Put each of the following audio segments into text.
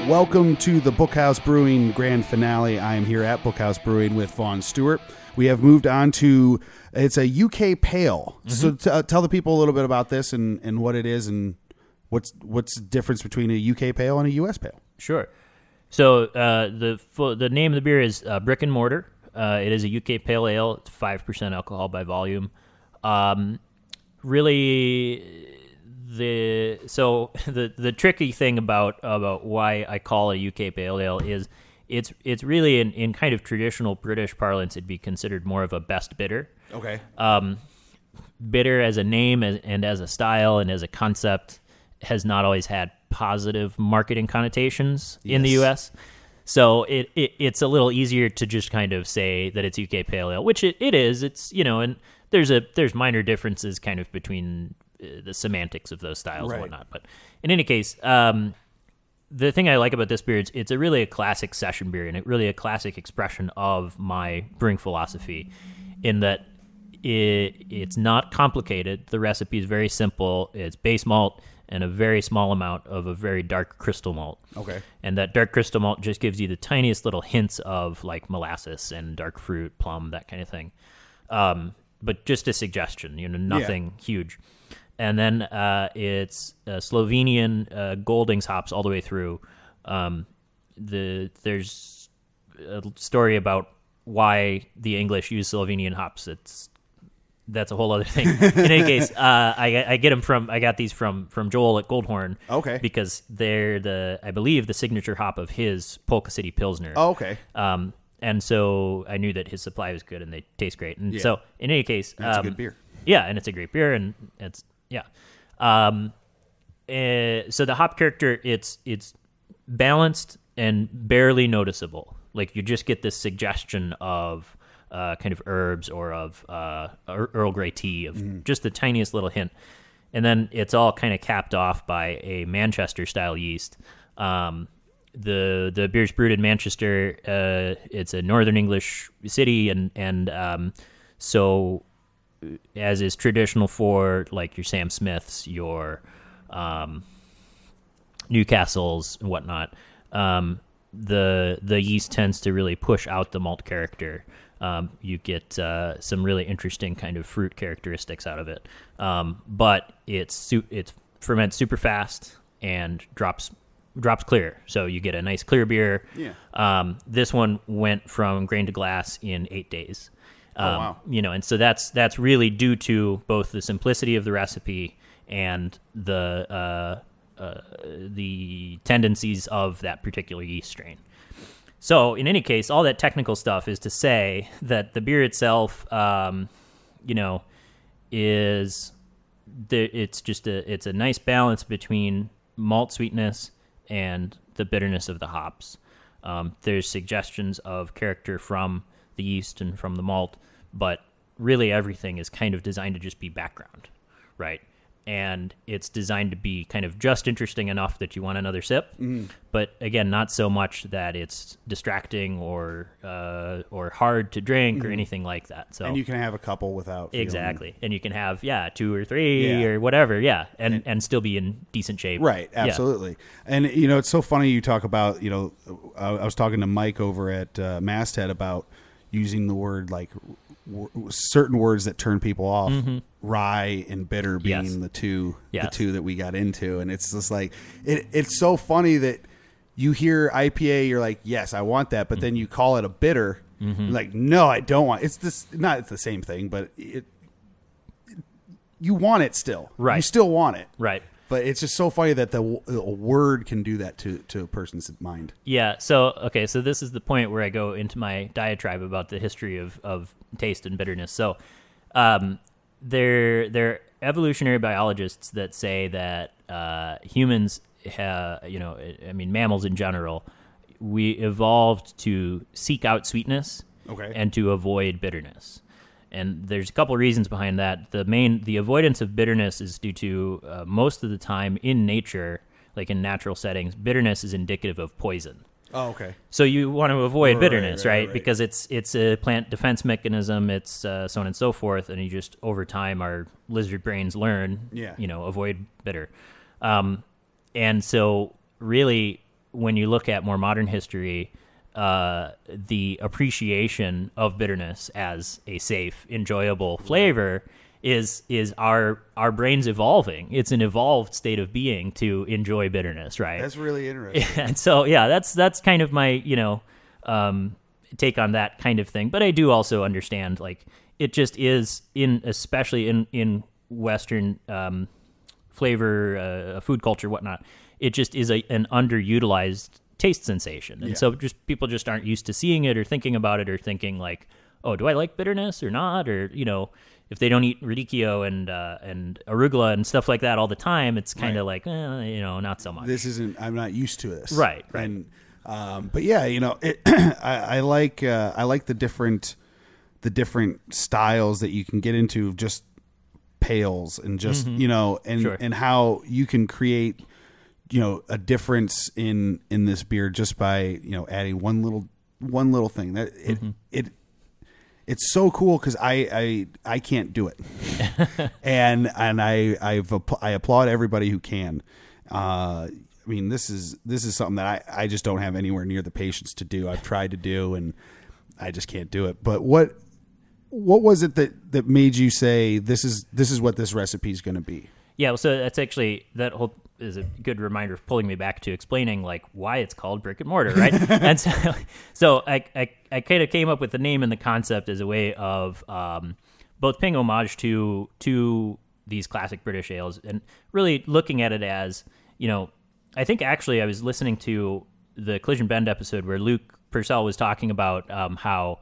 Welcome to the Bookhouse Brewing Grand Finale. I am here at Bookhouse Brewing with Vaughn Stewart. We have moved on to, it's a UK Pale. Mm-hmm. So tell the people a little bit about this and what it is and what's the difference between a UK Pale and a US Pale. Sure. So the name of the beer is Brick and Mortar. It is a UK Pale Ale. It's 5% alcohol by volume. Really... The tricky thing about why I call a UK Pale Ale is it's really in kind of traditional British parlance, it'd be considered more of a best bitter. Okay. Bitter as a name and as a style and as a concept has not always had positive marketing connotations in the US. So it's a little easier to just kind of say that it's UK Pale Ale, which it is. It's, and there's minor differences kind of between the semantics of those styles and whatnot. But in any case, the thing I like about this beer is it's really a classic session beer and really a classic expression of my brewing philosophy in that it's not complicated. The recipe is very simple. It's base malt and a very small amount of a very dark crystal malt. Okay. And that dark crystal malt just gives you the tiniest little hints of like molasses and dark fruit, plum, that kind of thing. But just a suggestion, nothing huge. And then it's Slovenian Goldings hops all the way through. There's a story about why the English use Slovenian hops. That's a whole other thing. In any case, I got these from Joel at Goldhorn. Okay. Because they're I believe the signature hop of his Polka City Pilsner. Oh, okay. And so I knew that his supply was good and they taste great. And so in any case, it's a good beer. Yeah, and it's a great beer and it's. Yeah. So the hop character, it's balanced and barely noticeable. Like you just get this suggestion of kind of herbs or of Earl Grey tea of just the tiniest little hint. And then it's all kind of capped off by a Manchester style yeast. The beer's brewed in Manchester. It's a northern English city and so as is traditional for like your Sam Smiths, your Newcastles and whatnot, the yeast tends to really push out the malt character. You get some really interesting kind of fruit characteristics out of it, but it ferments super fast and drops clear. So you get a nice clear beer. Yeah. This one went from grain to glass in 8 days. Wow. And so that's really due to both the simplicity of the recipe and the tendencies of that particular yeast strain. So in any case, all that technical stuff is to say that the beer itself, it's a nice balance between malt sweetness and the bitterness of the hops. There's suggestions of character from the yeast and from the malt, but really everything is kind of designed to just be background, right? And it's designed to be kind of just interesting enough that you want another sip, but again, not so much that it's distracting or hard to drink or anything like that. So, and you can have a couple without feeling... Exactly, and you can have 2 or 3 or whatever, and still be in decent shape. Right, absolutely. Yeah. And it's so funny you talk about I was talking to Mike over at Masthead about using the word like certain words that turn people off, rye and bitter being the two that we got into. And it's just like, it's so funny that you hear IPA, you're like, yes, I want that. But then you call it a bitter. You're like, no, I don't want, it's the same thing, but you want it still. Right. You still want it. Right. But it's just so funny that a word can do that to a person's mind. Yeah. So this is the point where I go into my diatribe about the history of taste and bitterness. So, there are evolutionary biologists that say that humans, mammals in general, we evolved to seek out sweetness and to avoid bitterness. And there's a couple of reasons behind that. The avoidance of bitterness is due to most of the time in nature, like in natural settings, bitterness is indicative of poison. Oh, okay. So you want to avoid bitterness, right? Because it's a plant defense mechanism. It's so on and so forth. And you just over time, our lizard brains learn, avoid bitter. And so really when you look at more modern history, the appreciation of bitterness as a safe, enjoyable flavor is our brains evolving. It's an evolved state of being to enjoy bitterness, right? That's really interesting. And so, yeah, that's kind of my, take on that kind of thing. But I do also understand, like, it just is especially in Western flavor, food culture, whatnot. It just is an underutilized taste sensation, and so just people just aren't used to seeing it or thinking about it or thinking like, oh, do I like bitterness or not? Or if they don't eat radicchio and arugula and stuff like that all the time, it's kind of like, not so much. I'm not used to this, right? And but yeah, I like the different styles that you can get into, just pails and just and how you can create a difference in this beer just by adding one little thing that it's so cool, because I can't do it. and I applaud everybody who can. I mean, this is something that I just don't have anywhere near the patience to do. I've tried to do, and I just can't do it. But what was it that made you say this is what this recipe is going to be? Yeah, well, so that's actually, that whole is a good reminder of pulling me back to explaining like why it's called Brick and Mortar, right? And so I kind of came up with the name and the concept as a way of both paying homage to these classic British ales and really looking at it as, I think actually I was listening to the Collision Bend episode where Luke Purcell was talking about how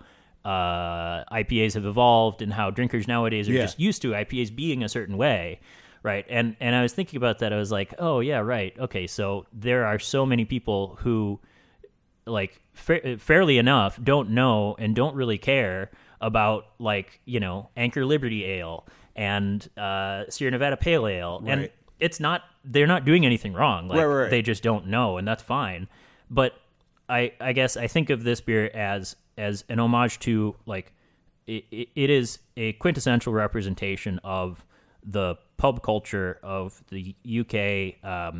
IPAs have evolved and how drinkers nowadays are just used to IPAs being a certain way. Right. And I was thinking about that. I was like, oh, yeah, right. Okay. So there are so many people who, like, fairly enough, don't know and don't really care about, like, Anchor Liberty Ale and Sierra Nevada Pale Ale. Right. And they're not doing anything wrong. Like, right. They just don't know, and that's fine. But I guess I think of this beer as an homage to, like, it is a quintessential representation of the pub culture of the UK,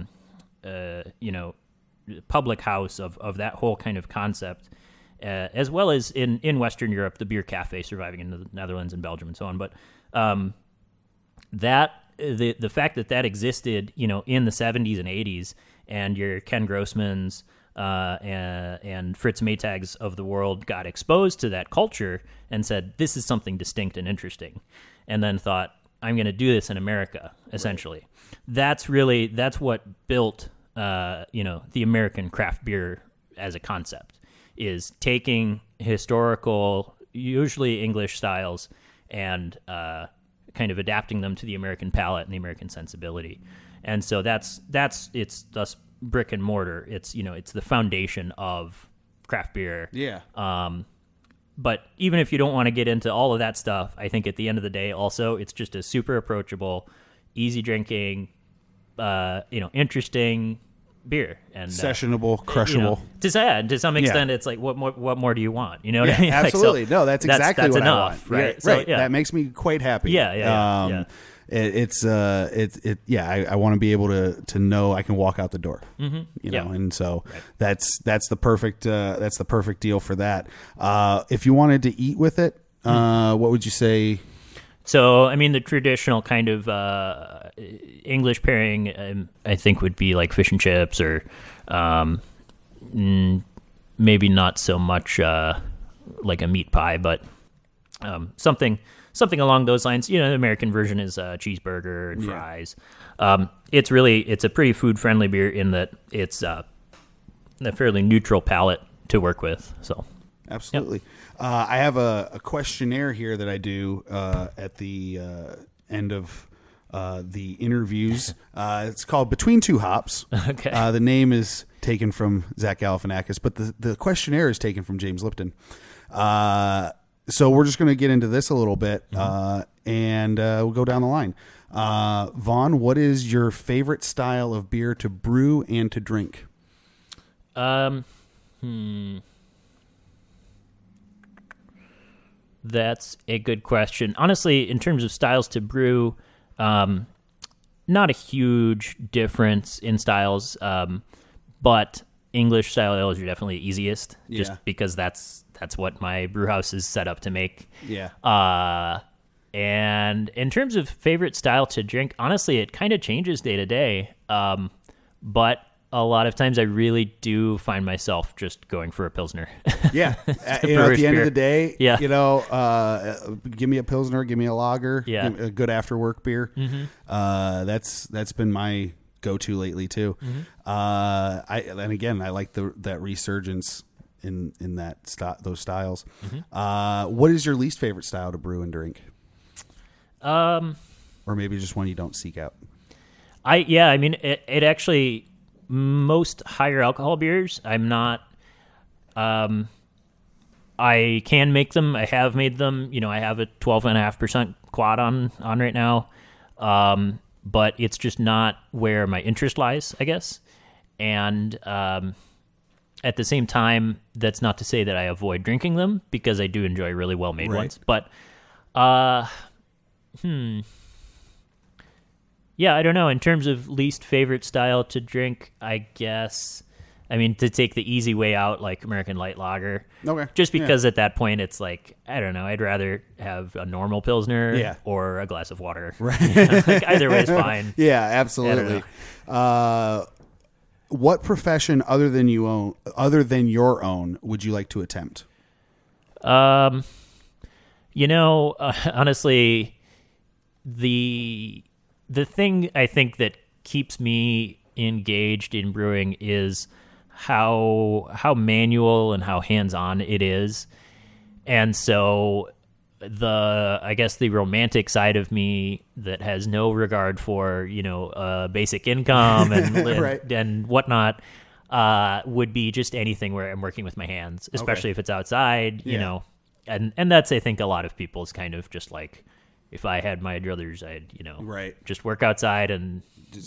public house of that whole kind of concept, as well as in Western Europe, the beer cafe surviving in the Netherlands and Belgium and so on. But the fact that existed, in the 70s and 80s, and your Ken Grossmans and Fritz Maytags of the world got exposed to that culture and said, this is something distinct and interesting, and then thought, I'm going to do this in America, essentially. Right. That's what built, the American craft beer as a concept, is taking historical, usually English styles, and kind of adapting them to the American palate and the American sensibility. And so it's thus Brick and Mortar. It's, it's the foundation of craft beer. Yeah. But even if you don't want to get into all of that stuff, I think at the end of the day, also, it's just a super approachable, easy drinking, interesting beer, and sessionable, crushable. To some extent, it's like, what more do you want? You know what I mean? Absolutely. Like, so that's exactly what enough, I want. Right. So, that makes me quite happy. Yeah. I want to be able to know I can walk out the door, and so that's the perfect deal for that. If you wanted to eat with it, what would you say? So, I mean, the traditional kind of English pairing, I think, would be like fish and chips, or maybe not so much like a meat pie, but something along those lines. The American version is cheeseburger and fries. It's a pretty food-friendly beer in that it's a fairly neutral palate to work with. So, absolutely. I have a questionnaire here that I do at the end of the interviews. It's called Between Two Hops. Okay. The name is taken from Zach Galifianakis, but the questionnaire is taken from James Lipton. So we're just going to get into this a little bit, and we'll go down the line. Vaughn, what is your favorite style of beer to brew and to drink? That's a good question. Honestly, in terms of styles to brew, not a huge difference in styles, but English style ales are definitely easiest, just Yeah. because that's what my brew house is set up to make. Yeah. And in terms of favorite style to drink, honestly, it kind of changes day to day. But a lot of times I really do find myself just going for a Pilsner. Yeah. At the brewer's end beer. of the day, Yeah. give me a Pilsner, give me a lager, Yeah. give me a good after work beer. That's been my go-to lately too. And again, I like that resurgence in those styles. What is your least favorite style to brew and drink? Or maybe just one you don't seek out. I mean, it actually, most higher alcohol beers, I'm not, I can make them. I have made them. I have a 12.5% quad on right now. But it's just not where my interest lies, I guess. And, at the same time, that's not to say that I avoid drinking them, because I do enjoy really well-made Right. ones. But, yeah, I don't know. In terms of least favorite style to drink, I guess, I mean, to take the easy way out, like American Light Lager. Okay. Just because at that point it's like, I don't know, I'd rather have a normal Pilsner Yeah. or a glass of water. Right. Like, either way is fine. Yeah, absolutely. What profession other than your own would you like to attempt? Honestly, the thing I think that keeps me engaged in brewing is how manual and how hands-on it is. And so I guess the romantic side of me that has no regard for, basic income and Right. and whatnot, would be just anything where I'm working with my hands, especially if it's outside, Yeah. and that's, I think, a lot of people's kind of just like, if I had my druthers, I'd, Right. just work outside and,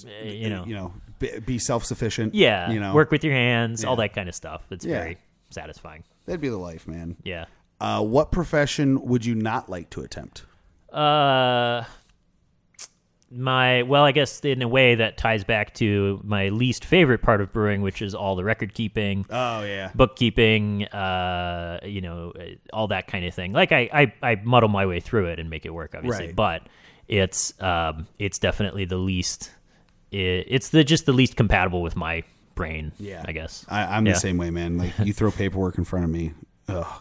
Be self-sufficient. yeah, work with your hands, all Yeah. that kind of stuff. It's Yeah. very satisfying. That'd be the life, man. Yeah. What profession would you not like to attempt? I guess in a way that ties back to my least favorite part of brewing, which is all the record keeping, Oh yeah. bookkeeping, all that kind of thing. Like I muddle my way through it and make it work, obviously, Right. but it's definitely the least. It's just the least compatible with my brain. Yeah. I guess. I'm Yeah. the same way, man. Like, you throw paperwork in front of me. Ugh.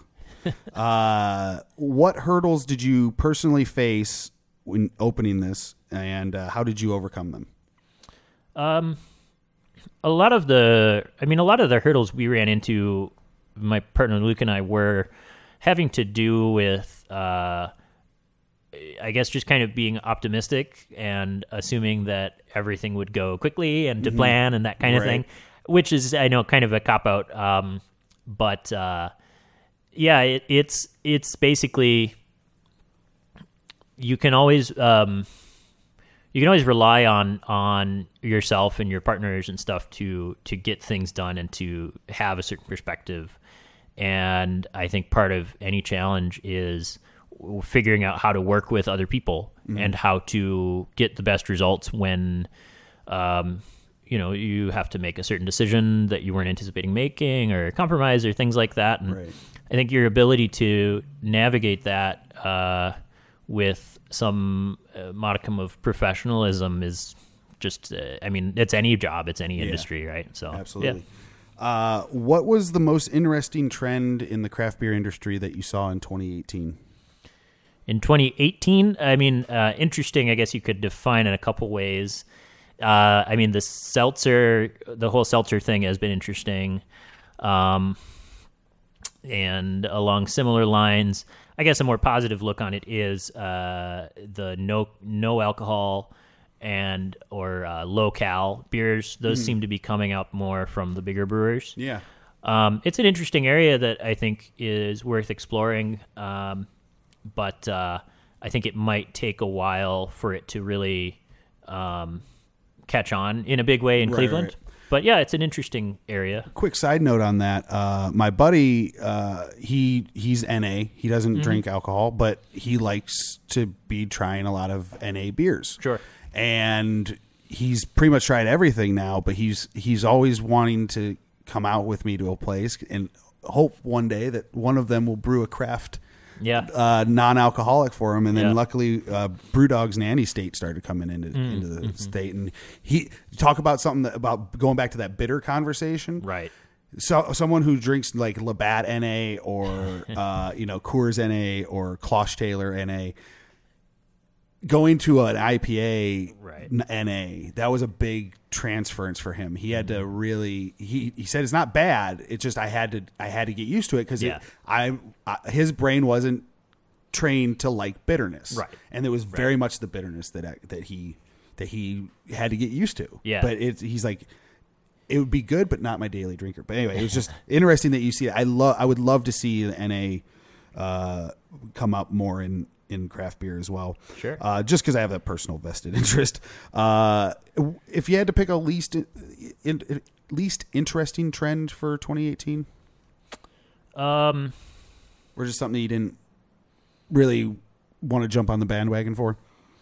What hurdles did you personally face when opening this, and how did you overcome them? A lot of the hurdles we ran into, my partner Luke and I, were having to do with, I guess, just kind of being optimistic and assuming that everything would go quickly and to plan and that kind of Right. thing, which is, I know, kind of a cop out. But yeah, it's basically, you can always rely on yourself and your partners and stuff to get things done and to have a certain perspective. And I think part of any challenge is figuring out how to work with other people and how to get the best results when, you have to make a certain decision that you weren't anticipating making, or compromise, or things like that. And Right. I think your ability to navigate that with some modicum of professionalism is just, it's any job, it's any industry, right? So Absolutely. yeah. What was the most interesting trend in the craft beer industry that you saw in 2018? In 2018, interesting, I guess you could define in a couple ways. The whole seltzer thing has been interesting. And along similar lines, I guess a more positive look on it is the no alcohol or low cal beers. Those seem to be coming out more from the bigger brewers. Yeah. It's an interesting area that I think is worth exploring, but I think it might take a while for it to really catch on in a big way in Cleveland. Right. But yeah, it's an interesting area. Quick side note on that. My buddy, he's NA. He doesn't drink alcohol, but he likes to be trying a lot of NA beers. Sure. And he's pretty much tried everything now, but he's always wanting to come out with me to a place and hope one day that one of them will brew a craft non-alcoholic for him. And then luckily Brewdog's Nanny State started coming into the state, and he talk about something about going back to that bitter conversation. Right. So someone who drinks like Labatt NA or Coors NA or Klosh Taylor NA, going to an IPA NA, that was a big transference for him. He had to really. He said it's not bad. It's just I had to get used to it because his brain wasn't trained to like bitterness, right? And it was very much the bitterness that he had to get used to. Yeah, but he's like, it would be good, but not my daily drinker. But anyway, it was just interesting that you see it. I would love to see the NA come up more in craft beer as well. Sure. Just because I have that personal vested interest. If you had to pick a least interesting trend for 2018, or just something you didn't really want to jump on the bandwagon for.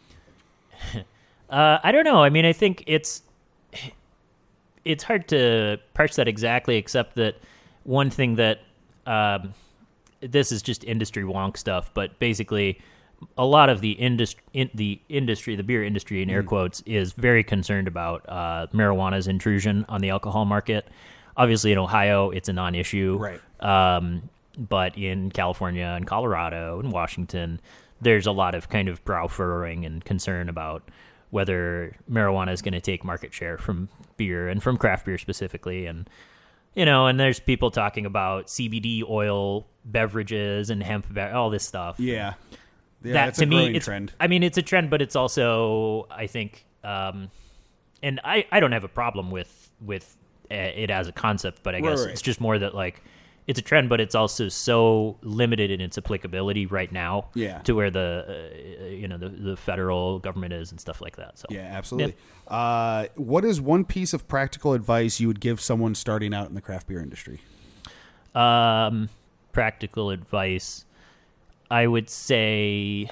I don't know. I mean, I think it's hard to parse that exactly, except that one thing that this is just industry wonk stuff, but basically a lot of the beer industry in air quotes, is very concerned about marijuana's intrusion on the alcohol market. Obviously in Ohio, it's a non-issue. Right. But in California and Colorado and Washington, there's a lot of kind of brow furrowing and concern about whether marijuana is going to take market share from beer and from craft beer specifically. And, and there's people talking about CBD oil beverages and hemp, all this stuff. Yeah. That it's to a me, growing trend. I mean, it's a trend, but it's also, I think, and I don't have a problem with it as a concept, but I guess it's just more that like, it's a trend, but it's also so limited in its applicability right now to where the federal government is and stuff like that. So yeah, absolutely. Yeah. What is one piece of practical advice you would give someone starting out in the craft beer industry? Practical advice, I would say,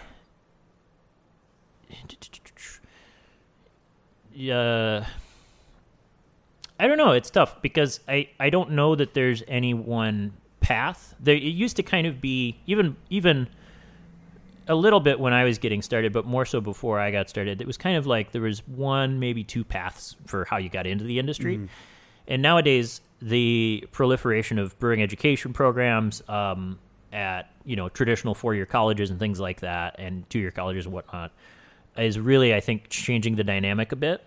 I don't know. It's tough because I don't know that there's any one path. It used to kind of be even a little bit when I was getting started, but more so before I got started. It was kind of like there was one, maybe two paths for how you got into the industry. Mm-hmm. And nowadays, the proliferation of brewing education programs at traditional 4-year colleges and things like that, and 2-year colleges and whatnot, is really, I think, changing the dynamic a bit.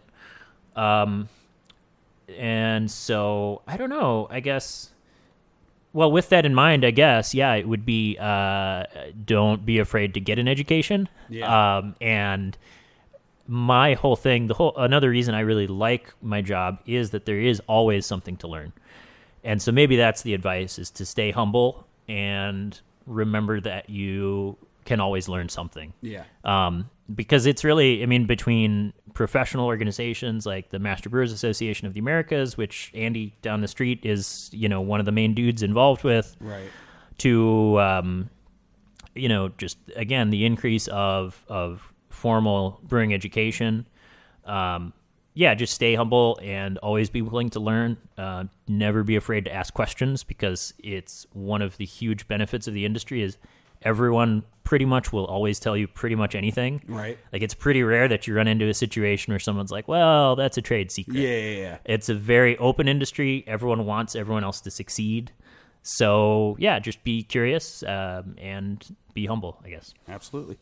And so, I don't know, I guess, well, with that in mind, I guess, it would be, don't be afraid to get an education. Yeah. And my whole thing, another reason I really like my job is that there is always something to learn. And so maybe that's the advice, is to stay humble and remember that you can always learn something. Yeah. Because it's really, I mean, between professional organizations like the Master Brewers Association of the Americas, which Andy down the street is, one of the main dudes involved with, right, to, just, again, the increase of formal brewing education. Just stay humble and always be willing to learn. Never be afraid to ask questions, because it's one of the huge benefits of the industry is everyone pretty much will always tell you pretty much anything. Right. Like, it's pretty rare that you run into a situation where someone's like, well, that's a trade secret. Yeah. It's a very open industry. Everyone wants everyone else to succeed. So, just be curious and be humble, I guess. Absolutely.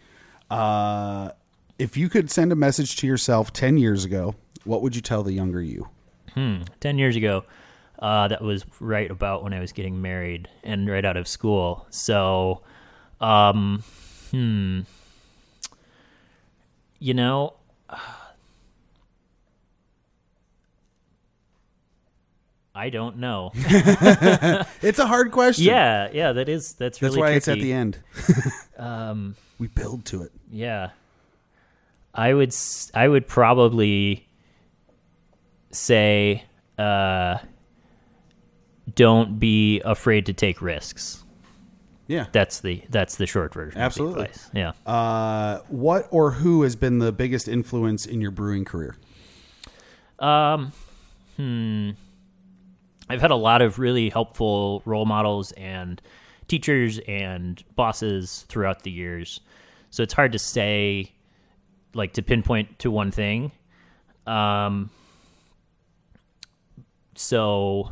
If you could send a message to yourself 10 years ago, what would you tell the younger you? 10 years ago, that was right about when I was getting married and right out of school. So, I don't know. It's a hard question. That's really That's why tricky. It's at the end. We build to it. Yeah. I would probably say, don't be afraid to take risks. Yeah. That's the short version. Absolutely. Of the advice. Yeah. What or who has been the biggest influence in your brewing career? I've had a lot of really helpful role models and teachers and bosses throughout the years. So it's hard to say, like, to pinpoint to one thing. So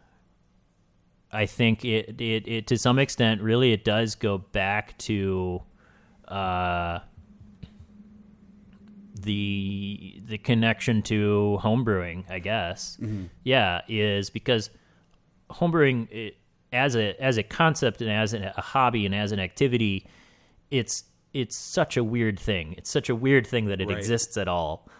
I think it to some extent, really, it does go back to the connection to homebrewing, I guess. Mm-hmm. Yeah, is because homebrewing as a concept and as a hobby and as an activity, it's such a weird thing. It's such a weird thing that it exists at all.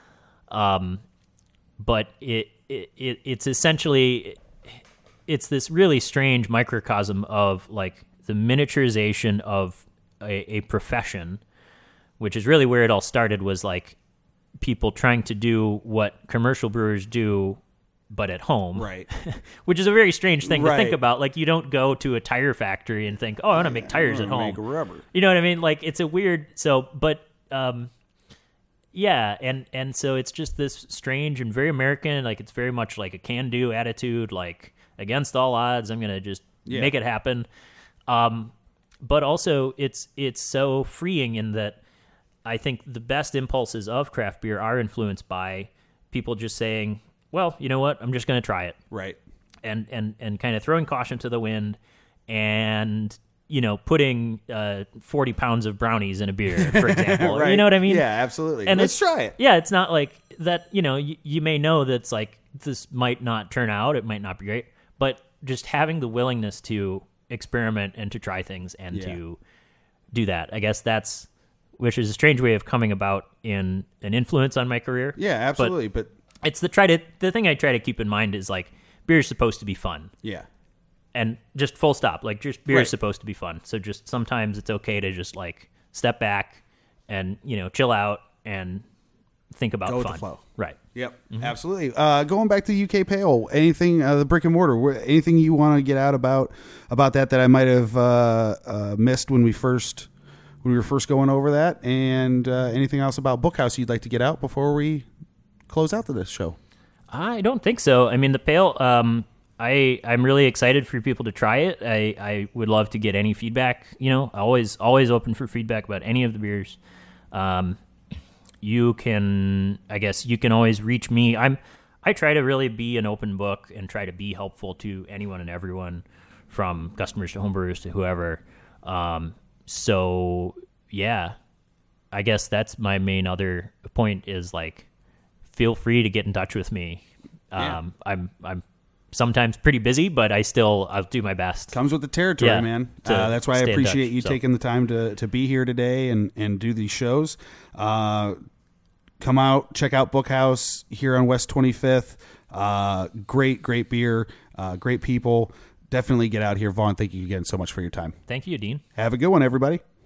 But it's essentially, it's this really strange microcosm of like the miniaturization of a profession, which is really where it all started, was like people trying to do what commercial brewers do, but at home. Right. Which is a very strange thing to think about. Like, you don't go to a tire factory and think, oh, I want to make tires at home. Make rubber. You know what I mean? Like, it's a weird, yeah, and so it's just this strange and very American, like it's very much like a can-do attitude, like against all odds, I'm going to just make it happen. But also it's so freeing in that I think the best impulses of craft beer are influenced by people just saying, well, you know what, I'm just going to try it. Right. And kind of throwing caution to the wind and, you know, putting 40 pounds of brownies in a beer, for example. Right. You know what I mean? Yeah, absolutely. And let's try it. Yeah, it's not like that, you know, you may know that's like, this might not turn out, it might not be great, but just having the willingness to experiment and to try things and to do that, I guess which is a strange way of coming about in an influence on my career. Yeah, absolutely. But it's the thing I try to keep in mind is like, beer is supposed to be fun. Yeah. And just full stop. Like, just beer is supposed to be fun. So just sometimes it's okay to just like step back and, you know, chill out and think about go fun. with the flow. Right. Yep. Mm-hmm. Absolutely. Going back to UK Pale, anything, the brick and mortar, anything you want to get out about that I might have missed when we were first going over that, and anything else about Bookhouse you'd like to get out before we close out to this show? I don't think so. I mean, the Pale, I'm really excited for people to try it. I would love to get any feedback. You know, always open for feedback about any of the beers. You can always reach me. I try to really be an open book and try to be helpful to anyone and everyone, from customers to homebrewers to whoever. So yeah, I guess that's my main other point is like, feel free to get in touch with me. I'm sometimes pretty busy, but I'll do my best. Comes with the territory, man. That's why I appreciate you taking the time to be here today and do these shows. Come out, check out Bookhouse here on West 25th. Great beer, great people. Definitely get out here. Vaughn, thank you again so much for your time. Thank you, Dean. Have a good one, everybody.